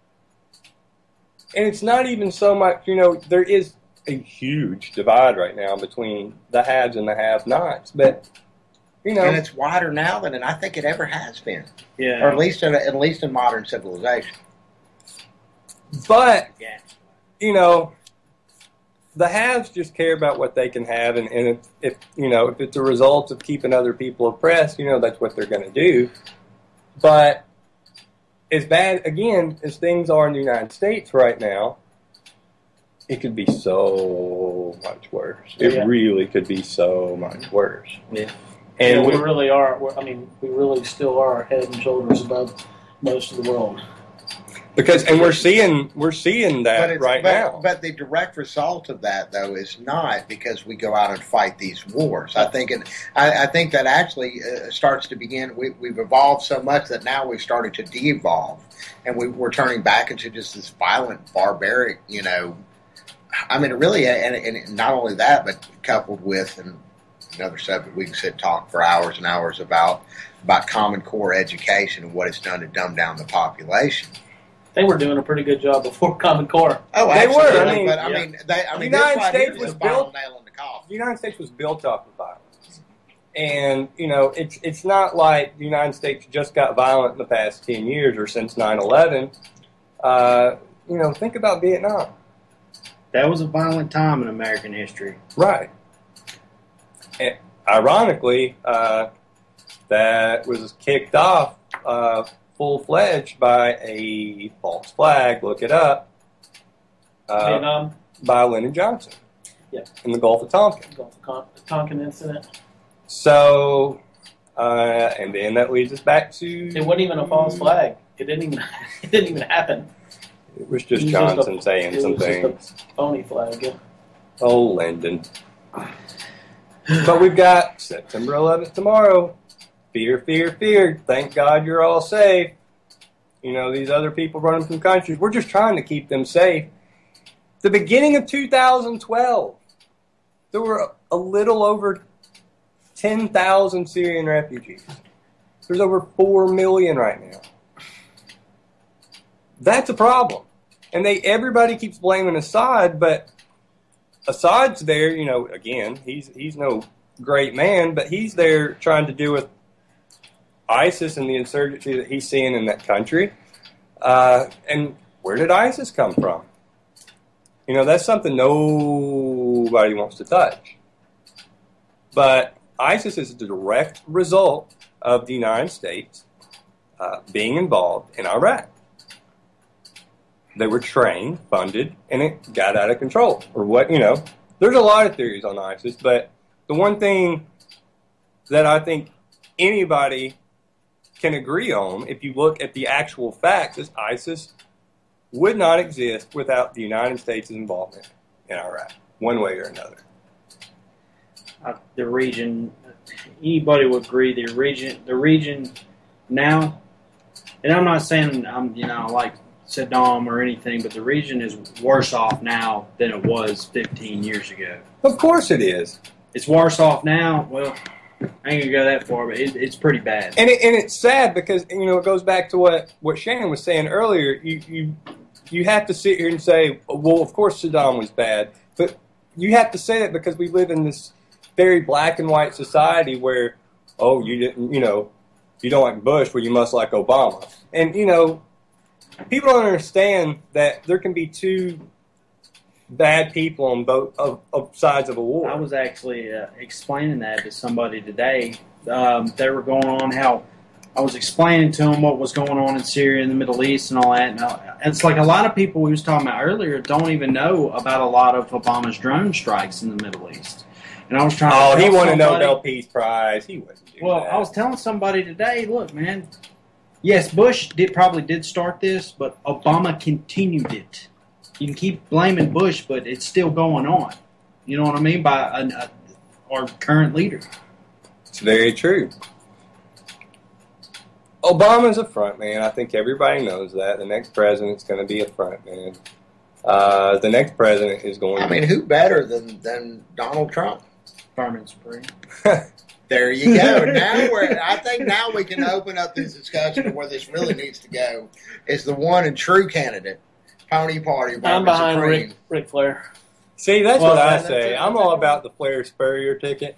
And it's not even so much, there is a huge divide right now between the haves and the have-nots. But, and it's wider now than I think it ever has been. Yeah. Or at least in modern civilization. But, the haves just care about what they can have, and if it's a result of keeping other people oppressed, that's what they're going to do. But as bad, again, as things are in the United States right now, it could be so much worse. It really could be so much worse. Yeah. And we really are. We really still are head and shoulders above most of the world. We're seeing that now. But the direct result of that, though, is not because we go out and fight these wars. I think that actually starts to begin. We've evolved so much that now we've started to de-evolve, and we're turning back into just this violent, barbaric. Really, and not only that, but coupled with another subject we can talk for hours and hours about Common Core education and what it's done to dumb down the population. They were doing a pretty good job before Common Core. Oh, they absolutely. were. The United States was built. Nail in the coffin. The United States was built off of violence, and it's not like the United States just got violent in the past 10 years or since 9/11. Think about Vietnam. That was a violent time in American history. Right. And ironically, that was kicked off full-fledged by a false flag. Look it up. Vietnam? By Lyndon Johnson. Yeah. In the Gulf of Tonkin. Gulf of Tonkin incident. So, and then that leads us back to... It wasn't even a false flag. It didn't even happen. It was just Johnson saying some things. It was just a phony flag. Yeah. Oh, Lyndon. But we've got September 11th tomorrow. Fear, fear, fear. Thank God you're all safe. These other people running from countries, we're just trying to keep them safe. The beginning of 2012, there were a little over 10,000 Syrian refugees. There's over 4 million right now. That's a problem. And everybody keeps blaming Assad, but Assad's there, again, he's no great man, but he's there trying to deal with ISIS and the insurgency that he's seeing in that country. And where did ISIS come from? That's something nobody wants to touch. But ISIS is a direct result of the United States being involved in Iraq. They were trained, funded, and it got out of control. Or what, there's a lot of theories on ISIS, but the one thing that I think anybody can agree on, if you look at the actual facts, is ISIS would not exist without the United States' involvement in Iraq, one way or another. The region, anybody would agree, the region now, and I'm not saying I'm, like Saddam or anything, but the region is worse off now than it was 15 years ago. Of course it is. It's worse off now. Well, I ain't gonna go that far, but it's pretty bad. And it's sad because it goes back to what Shannon was saying earlier. You have to sit here and say, well, of course Saddam was bad, but you have to say that because we live in this very black and white society where, you didn't, you don't like Bush, well, you must like Obama, and people don't understand that there can be two bad people on both of sides of a war. I was actually explaining that to somebody today. They were going on how I was explaining to him what was going on in Syria and the Middle East and all that. And it's like a lot of people we was talking about earlier don't even know about a lot of Obama's drone strikes in the Middle East. And I was trying to tell he won a somebody- Nobel Peace Prize. He wouldn't do Well, that. I was telling somebody today, look, man, yes, Bush probably did start this, but Obama continued it. You can keep blaming Bush, but it's still going on. You know what I mean? By our current leader. It's very true. Obama's a front man. I think everybody knows that. The next president's going to be a front man. The next president is going I mean, who better than Donald Trump? Fireman Supreme. There you go. I think now we can open up this discussion to where this really needs to go. Is the one and true candidate, Pony Party, I'm Fireman behind Supreme. Ric Flair. See, that's Well, what I that's say. it. I'm all about the Flair Spurrier ticket.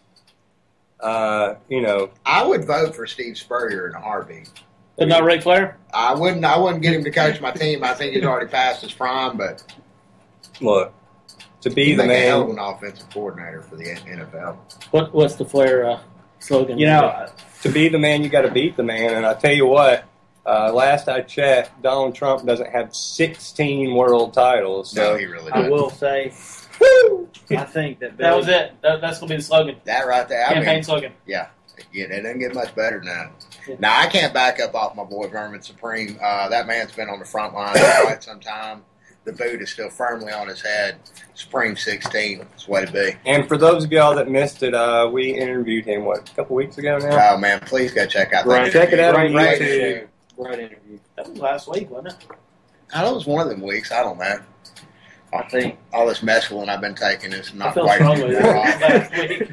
You know, I would vote for Steve Spurrier in a heartbeat. But not Ric Flair? I wouldn't get him to coach my team. I think he's already passed his prime, but look, to be he's the a hell of man, an offensive coordinator for the NFL. What's the Flair slogan? You know, to be the man, you got to beat the man. And I tell you what, last I checked, Donald Trump doesn't have 16 world titles. So No, he really I doesn't. will say, I think that that was it. That's going to be the slogan. That right there. Campaign slogan. Yeah, it doesn't get much better than that. Now, I can't back up off my boy Vermin Supreme. That man's been on the front line for quite some time. The boot is still firmly on his head. Supreme 16. That's the way to be. And for those of y'all that missed it, we interviewed him, a couple weeks ago now? Oh, man, please go check out that Right. Check it out on interview. Great YouTube. show. right interview. That was last week, wasn't it? I know it was one of them weeks. I don't know. I think. All this mescaline I've been taking is I not feel quite strongly wore that off. last week.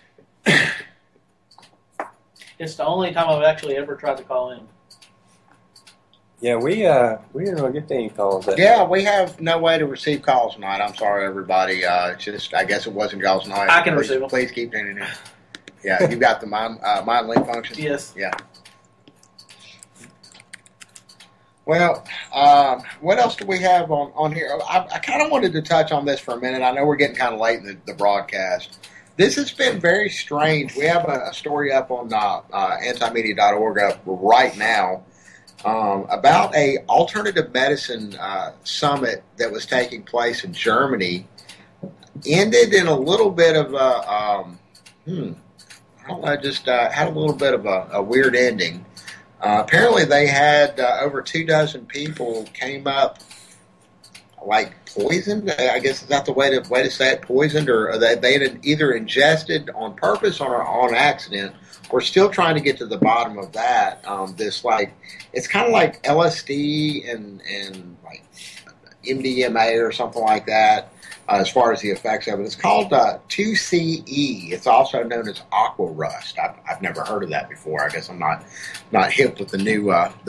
It's the only time I've actually ever tried to call in. Yeah, we didn't really get any calls. Yeah, we have no way to receive calls tonight. I'm sorry, everybody. It's just, I guess it wasn't y'all's night. I can Please- receive them. Please keep tuning in. Yeah, you got the mind link function? Yes. Yeah. Well, what else do we have on here? I kind of wanted to touch on this for a minute. I know we're getting kind of late in the broadcast. This has been very strange. We have a story up on antimedia.org up right now about a alternative medicine summit that was taking place in Germany. Ended in a little bit of a, I don't know, just had a little bit of a weird ending. Apparently, they had over 24 people came up like poisoned. I guess is that the way to say it? Poisoned, or they had either ingested on purpose or on accident. We're still trying to get to the bottom of that. This it's kind of like LSD and like MDMA or something like that. As far as the effects of it, it's called 2CE. It's also known as aqua rust. I've never heard of that before. I guess I'm not hip with the new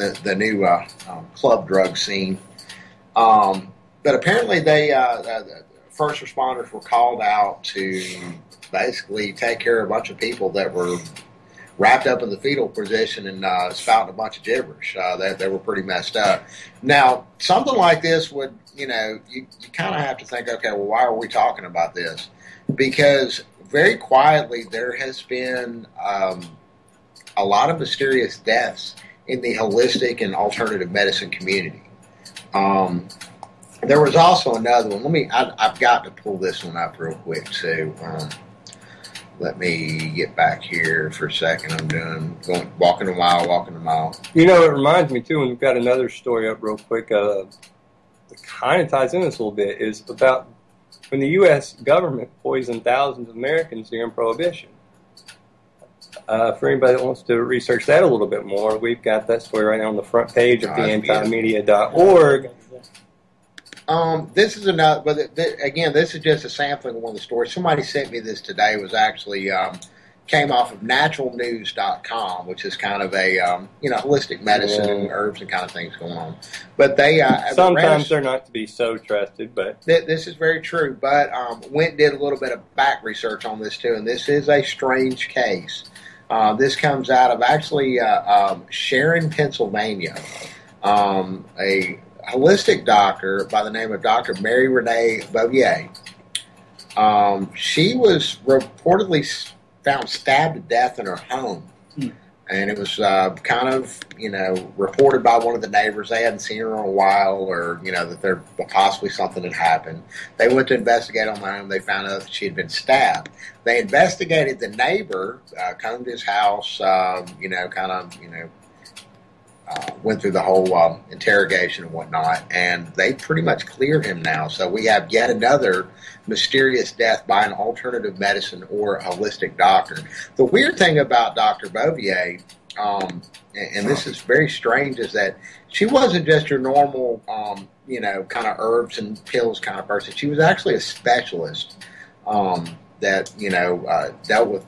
club drug scene. But apparently, the first responders were called out to basically take care of a bunch of people that were wrapped up in the fetal position and spouting a bunch of gibberish. They were pretty messed up. Now, something like this would, you kind of have to think, okay, well, why are we talking about this? Because very quietly there has been a lot of mysterious deaths in the holistic and alternative medicine community. There was also another one. I've got to pull this one up real quick, too. Let me get back here for a second. I'm walking a mile. You know, it reminds me, too, and we've got another story up real quick that kind of ties in this a little bit, is about when the U.S. government poisoned thousands of Americans during Prohibition. For anybody that wants to research that a little bit more, we've got that story right now on the front page of the antimedia.org. This is another, but again, this is just a sampling of one of the stories. Somebody sent me this today. It was actually came off of naturalnews.com, which is kind of a holistic medicine and herbs and kind of things going on. But they sometimes they're not to be so trusted, but this is very true. But went and did a little bit of back research on this too, and this is a strange case. This comes out of actually Sharon, Pennsylvania. A holistic doctor by the name of Dr. Mary Renee Bouvier. She was reportedly found stabbed to death in her home And it was kind of, reported by one of the neighbors. They hadn't seen her in a while, or, that there possibly something had happened. They went to investigate on their own. They found out that she had been stabbed. They investigated the neighbor, combed his house, went through the whole interrogation and whatnot, and they pretty much cleared him now. So we have yet another mysterious death by an alternative medicine or holistic doctor. The weird thing about Dr. Bouvier, and this is very strange, is that she wasn't just your normal, kind of herbs and pills kind of person. She was actually a specialist that, dealt with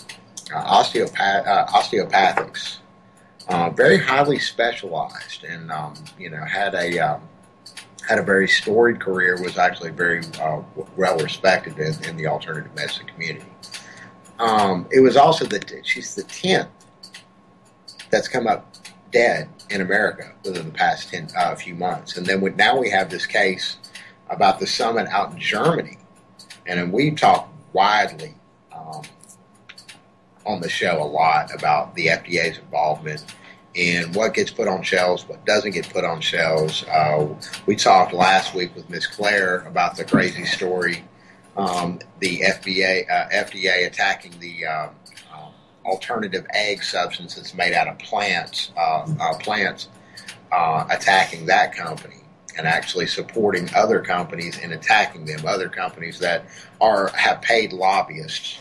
osteopathics. Very highly specialized, and had a very storied career. Was actually very well respected in the alternative medicine community. It was also she's the 10th that's come up dead in America within the past few months, and then now we have this case about the summit out in Germany, and then we talked widely on the show a lot about the FDA's involvement in what gets put on shelves, what doesn't get put on shelves. We talked last week with Ms. Claire about the crazy story, the FDA attacking the alternative egg substance that's made out of plants, attacking that company, and actually supporting other companies and attacking them, other companies that have paid lobbyists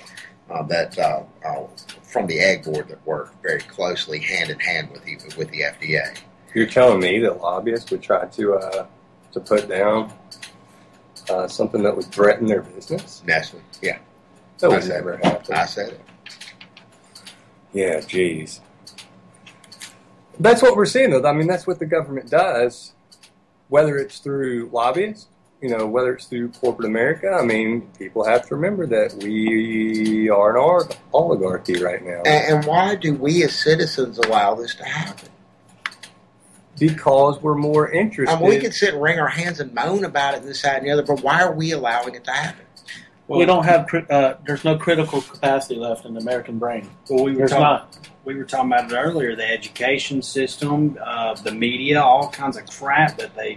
from the egg board that work very closely hand in hand with the FDA. You're telling me that lobbyists would try to put down something that would threaten their business? Nestle, yeah. That would never happen. I said it. Yeah, geez. That's what we're seeing, though. I mean, that's what the government does, whether it's through lobbyists, whether it's through corporate America. I mean, people have to remember that we are an oligarchy right now. And why do we as citizens allow this to happen? Because we're more interested. We can sit and wring our hands and moan about it and this, that, and the other, but why are we allowing it to happen? Well, we don't have. There's no critical capacity left in the American brain. Well, we were talking about it earlier. The education system, the media, all kinds of crap that they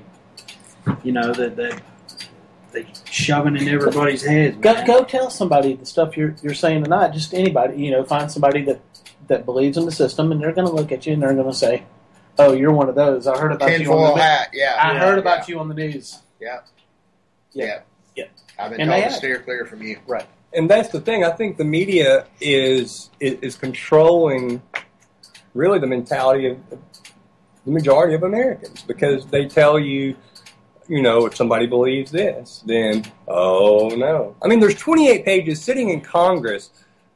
shoving in everybody's heads. Go tell somebody the stuff you're saying tonight. Just anybody, find somebody that believes in the system, and they're going to look at you and they're going to say, "Oh, you're one of those. I heard about you on the hat. Yeah, I heard about you on the news." Yeah. I've been And told to steer clear from you. Right. And that's the thing. I think the media is controlling really the mentality of the majority of Americans, because they tell you, if somebody believes this, then, oh, no. I mean, there's 28 pages sitting in Congress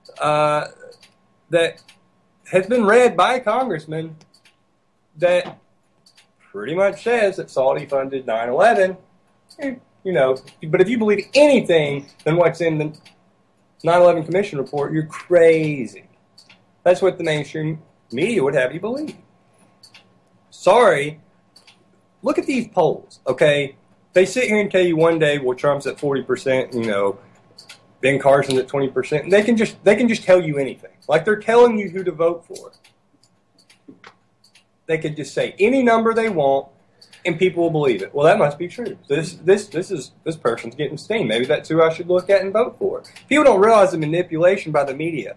that has been read by a congressman that pretty much says that Saudi funded 9/11. But if you believe anything than what's in the 9/11 Commission report, you're crazy. That's what the mainstream media would have you believe. Sorry. Look at these polls, okay? They sit here and tell you one day, well, Trump's at 40%, Ben Carson's at 20%. And they can just tell you anything. Like they're telling you who to vote for. They could just say any number they want, and people will believe it. Well, that must be true. This person's getting steam. Maybe that's who I should look at and vote for. People don't realize the manipulation by the media.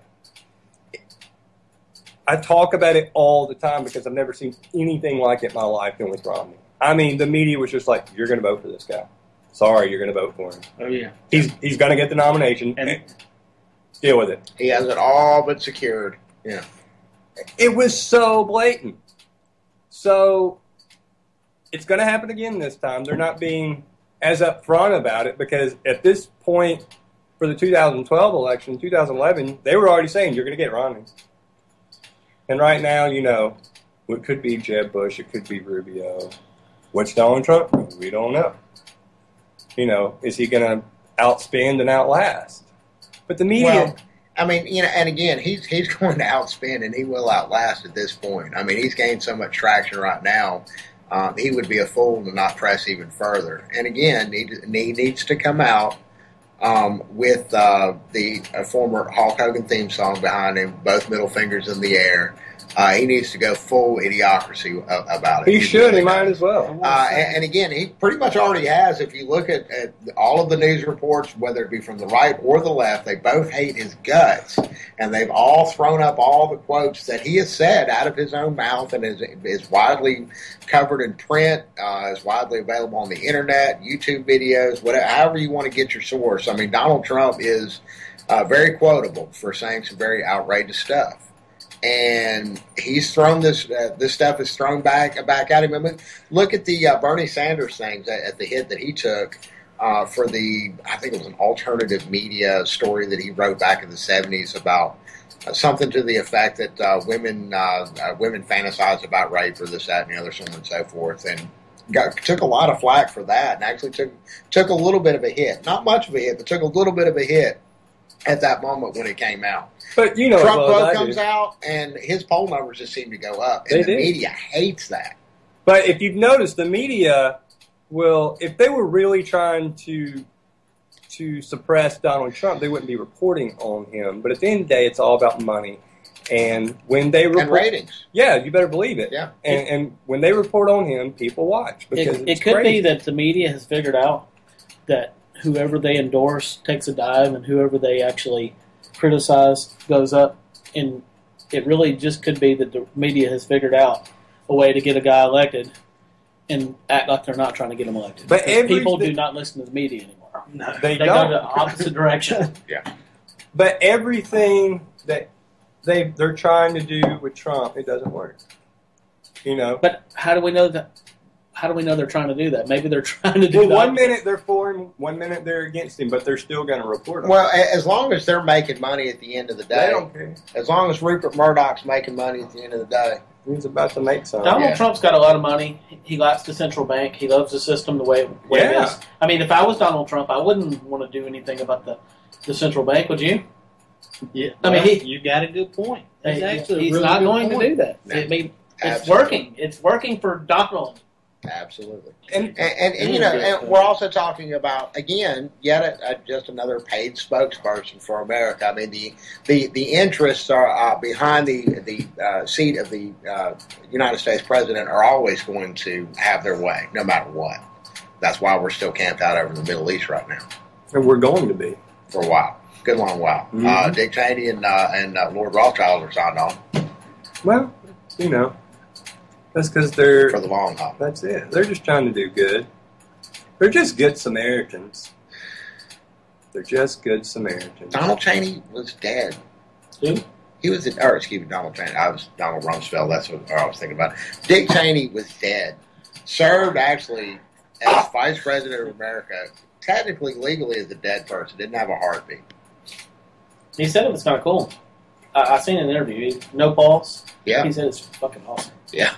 I talk about it all the time because I've never seen anything like it in my life than with Romney. I mean, the media was just like, "You're going to vote for this guy. Sorry, you're going to vote for him. Oh yeah, he's going to get the nomination. And deal with it. He has it all but secured." Yeah, it was so blatant. So it's going to happen again this time. They're not being as upfront about it because at this point for the 2012 election, 2011, they were already saying you're going to get Romney. And right now, it could be Jeb Bush, it could be Rubio. What's Donald Trump? We don't know. Is he going to outspend and outlast? But the media... Well, I mean, and again, he's going to outspend and he will outlast at this point. I mean, he's gained so much traction right now. He would be a fool to not press even further. And again, he needs to come out with the former Hulk Hogan theme song behind him, both middle fingers in the air, He needs to go full idiocracy about it. He should. He might as well. And again, he pretty much already has. If you look at all of the news reports, whether it be from the right or the left, they both hate his guts. And they've all thrown up all the quotes that he has said out of his own mouth and is widely covered in print, is widely available on the internet, YouTube videos, whatever, however you want to get your source. I mean, Donald Trump is very quotable for saying some very outrageous stuff. And he's thrown this stuff is thrown back at him. I mean, look at the Bernie Sanders things at the hit that he took for I think it was an alternative media story that he wrote back in the 70s about something to the effect that women fantasize about rape or this, that, and the other, so on and so forth. And took a lot of flack for that, and actually took a little bit of a hit. Not much of a hit, but took a little bit of a hit at that moment when it came out. But you know, Trump comes out and his poll numbers just seem to go up, and the media hates that. But if you've noticed, the media will, if they were really trying to suppress Donald Trump, they wouldn't be reporting on him. But at the end of the day, it's all about money. And when they report, and ratings, yeah, you better believe it. Yeah, and when they report on him, people watch because it could crazy. be that the media has figured out that whoever they endorse takes a dive, and whoever they actually criticize goes up. And it really just could be that the media has figured out a way to get a guy elected and act like they're not trying to get him elected. But people do not listen to the media anymore. No, they go don't. the opposite direction. Yeah. But everything that they're trying to do with Trump, it doesn't work. You know. But how do we know that? How do we know they're trying to do that? Maybe they're trying to do that. Well, 1 minute they're for him, 1 minute they're against him, but they're still going to report on Well, as long as they're making money at the end of the day. They don't care. As long as Rupert Murdoch's making money at the end of the day. He's about to make some. Donald Trump's got a lot of money. He likes the central bank. He loves the system the way it is. I mean, if I was Donald Trump, I wouldn't want to do anything about the central bank, would you? Yeah, I mean, you got a good point. He's not going to do that. No. I mean, it's Absolutely. working. It's working for Donald. Absolutely. And And you know, and we're also talking about, again, yet just another paid spokesperson for America. I mean, the interests are behind the seat of the United States president are always going to have their way, no matter what. That's why we're still camped out over in the Middle East right now. And we're going to be. For a while. Good long while. Mm-hmm. Dick Cheney and Lord Rothschild are signed on. Well, you know, that's because they're... For the long haul. That's it. They're just trying to do good. They're just good Samaritans. They're just good Samaritans. Donald Cheney was dead. Who? He was, Donald Cheney. I was Donald Rumsfeld. That's what I was thinking about. Dick Cheney was dead. Served actually as Vice President of America, technically, legally, as a dead person. Didn't have a heartbeat. He said it was kind of cool. I seen an interview. No pulse. Yeah. He said it's fucking awesome. Yeah.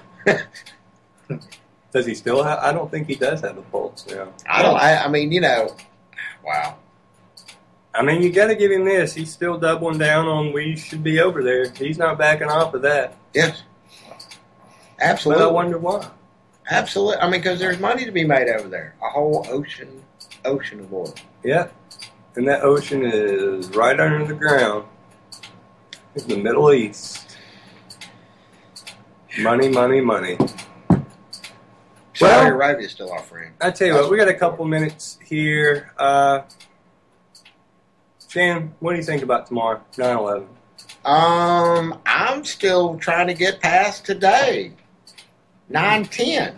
Does he still have... I don't think he does have a pulse now. I mean, you know, wow. I mean, you got to give him this. He's still doubling down on we should be over there. He's not backing off of that. Yes. Absolutely. But I wonder why. Absolutely. I mean, because there's money to be made over there. A whole ocean of oil. Yeah. And that ocean is right under the ground in the Middle East. Money, money, money. Saudi Arabia is still our friend. I tell you what, we got a couple minutes here. Shan, what do you think about tomorrow, 9/11? I'm still trying to get past today. 9/10.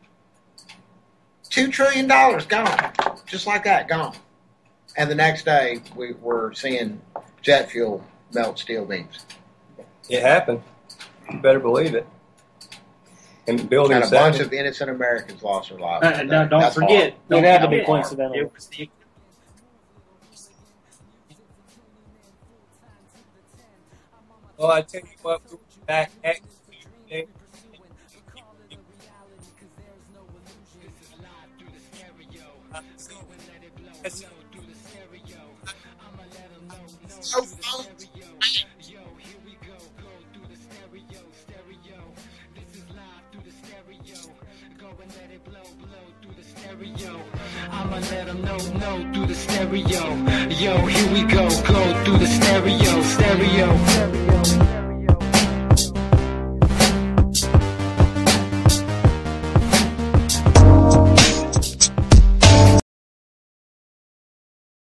$2 trillion gone. Just like that, gone. And the next day, we're seeing jet fuel melt steel beams. It happened. You better believe it. And building And a bunch of innocent Americans lost their lives. No, don't That's forget. hard. It had to be That's hard. coincidental. It was the Well, I tell you what, we're back at I'ma let them know through the stereo. Yo, here we go through the stereo.